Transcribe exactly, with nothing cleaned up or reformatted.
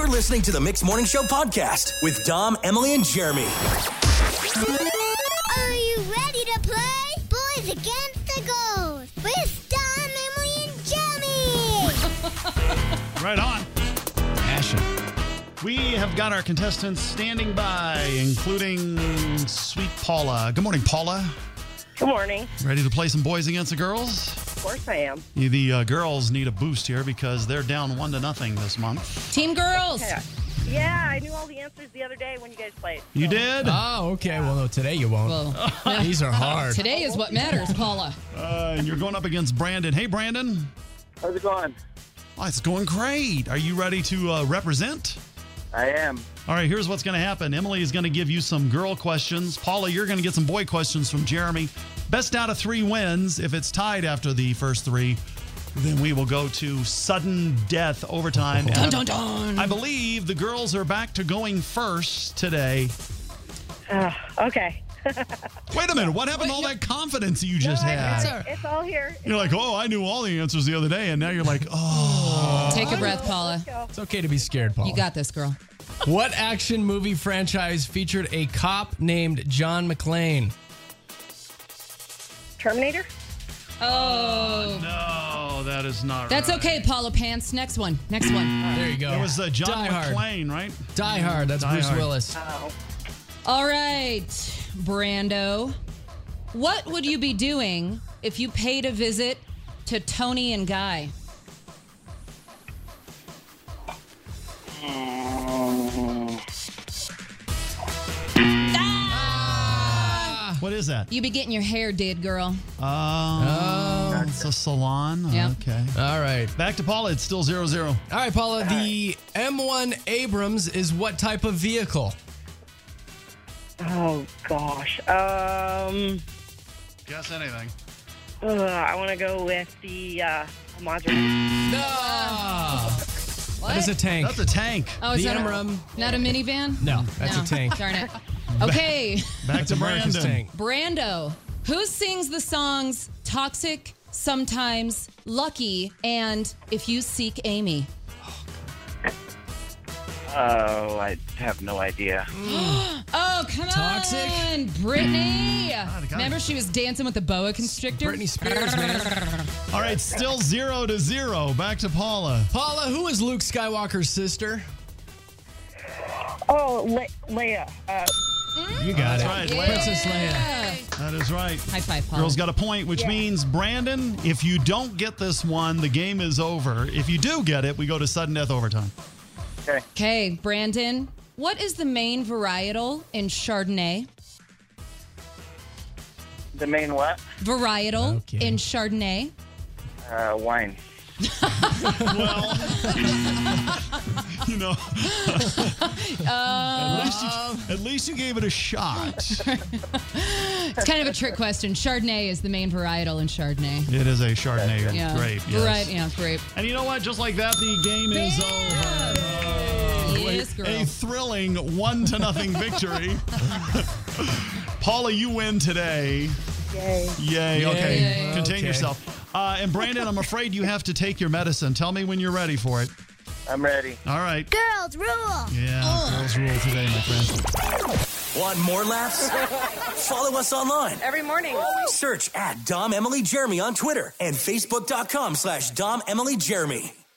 You're listening to the Mixed Morning Show podcast with Dom, Emily, and Jeremy. Are you ready to play? Boys Against the Girls with Dom, Emily, and Jeremy. Right on. Passion. We have got our contestants standing by, including sweet Paula. Good morning, Paula. Good morning. Ready to play some Boys Against the Girls? Of course I am. The uh, girls need a boost here because they're down one to nothing this month. Team Girls. Yeah. yeah, I knew all the answers the other day when you guys played. You so. did? Oh, okay. Well, no, today you won't. Well, These are hard. today is what matters, Paula. Uh, and you're going up against Brandon. Hey, Brandon. How's it going? Oh, it's going great. Are you ready to uh, represent? I am. All right, here's what's going to happen. Emily is going to give you some girl questions. Paula, you're going to get some boy questions from Jeremy. Best out of three wins. If it's tied after the first three, then we will go to sudden death overtime. Dun, And dun, dun. I believe the girls are back to going first today. Uh, okay. Wait a minute. What happened to all that confidence you just No, I- had? It's all here. You're like, oh, I knew all the answers the other day, and now you're like, oh. Take a breath, Paula. It's okay to be scared, Paul. You got this, girl. What action movie franchise featured a cop named John McClane? Terminator? Oh. No, that is not That's right. okay, Paula Pants. Next one. Next one. There you go. It was uh, John Die Hard. McClane, right? Die Hard. That's Die Bruce Hard. Willis. Oh. All right, Brando. What would you be doing if you paid a visit to Tony and Guy? Ah! What is that? You be getting your hair did, girl. Oh, it's a salon? Yeah. Okay. All right. Back to Paula. It's still zero zero. All right, Paula. The M one Abrams is what type of vehicle? Oh, gosh. Um, Guess anything. uh, I want to go with the uh, Mazda. No. What? That is a tank. That's a tank. Oh, is the that a, Amram. not a minivan? No, that's No. a tank. Darn it. Okay, Back That's to America's Brandon. tank. Brando. Who sings the songs Toxic, Sometimes, Lucky, and If You Seek Amy? Oh, I have no idea. Oh, come Toxic? on, Brittany. God. Remember she was dancing with the boa constrictor? Britney Spears, man. All right, still zero to zero. Back to Paula. Paula, who is Luke Skywalker's sister? Oh, Le- Leia. Uh, You got That's it. right, Yeah. Princess Leia. That is right. High five, Paula. Girls got a point, which Yeah. means, Brandon, if you don't get this one, the game is over. If you do get it, we go to sudden death overtime. Okay. Okay, Brandon. What is the main varietal in Chardonnay? The main what? Varietal Okay. in Chardonnay. Uh, wine. Well, you know, at, least you, at least you gave it a shot. It's kind of a trick question. Chardonnay is the main varietal in Chardonnay. It is a Chardonnay Yeah. grape. Right, Yes. yeah, grape. And you know what? Just like that, the game is over. Oh, Yes, a- girl. A thrilling one to nothing victory. Paula, you win today. yay. Yay. Okay. Yay. Contain Okay. yourself. Uh, and Brandon, I'm afraid you have to take your medicine. Tell me when you're ready for it. I'm ready. All right. Girls rule. Yeah, girls rule today, my friend. Want more laughs? Follow us online. Every morning. Search at Dom, Emily, Jeremy on Twitter and Facebook.com slash Dom, Emily, Jeremy.